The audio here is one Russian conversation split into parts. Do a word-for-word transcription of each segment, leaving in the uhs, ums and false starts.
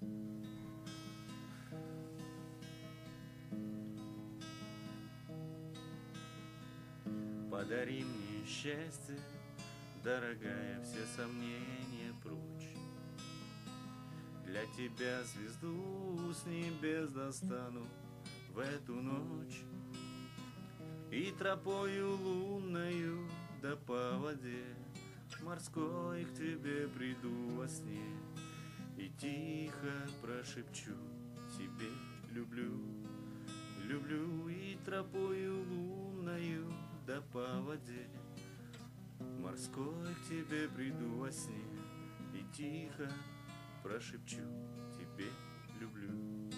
Подари мне счастье, дорогая, все сомнения прочь. Для тебя звезду с небес достану в эту ночь, и тропою лунною да по воде морской к тебе приду во сне, и тихо прошепчу тебе люблю, люблю, и тропою лунною да по воде морской к тебе приду во сне, и тихо прошепчу тебе люблю.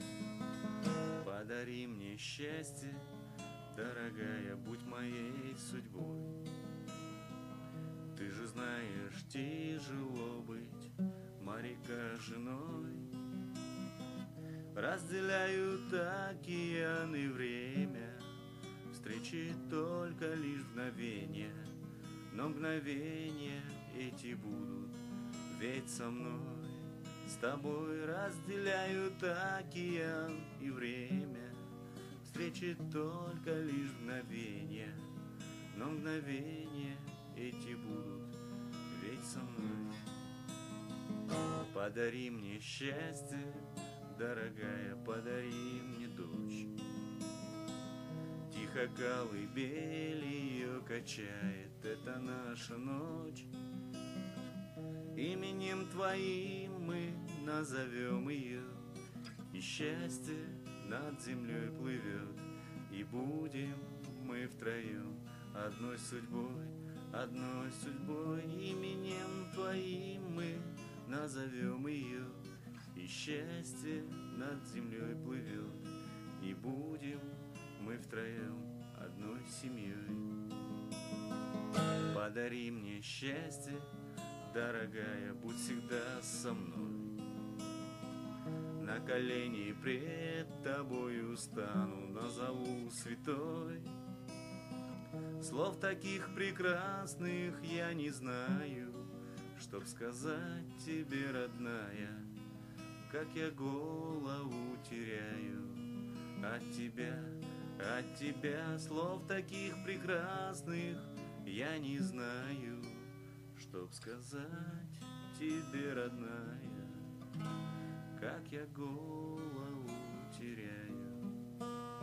Подари мне счастье, дорогая, будь моей судьбой. Ты же знаешь, тяжело быть моряка женой. Разделяют океан и время, встречи только лишь мгновения, но мгновения эти будут ведь со мной. С тобой разделяют океан и время, встречи только лишь мгновения, но мгновения эти будут ведь со мной. Подари мне счастье, дорогая, подари мне дочь. Тихо колыбель ее качает, это наша ночь. Именем твоим мы назовем ее, и счастье над землей плывет, и будем мы втроем одной судьбой, одной судьбой. Именем твоим мы назовем ее, и счастье над землей плывет, и будем мы втроем одной семьей. Подари мне счастье, дорогая, будь всегда со мной. На колени пред тобою стану, назову святой. Слов таких прекрасных я не знаю, чтоб сказать тебе, родная, как я голову теряю от тебя, от тебя. Слов таких прекрасных я не знаю, чтоб сказать тебе, родная, как я голову теряю.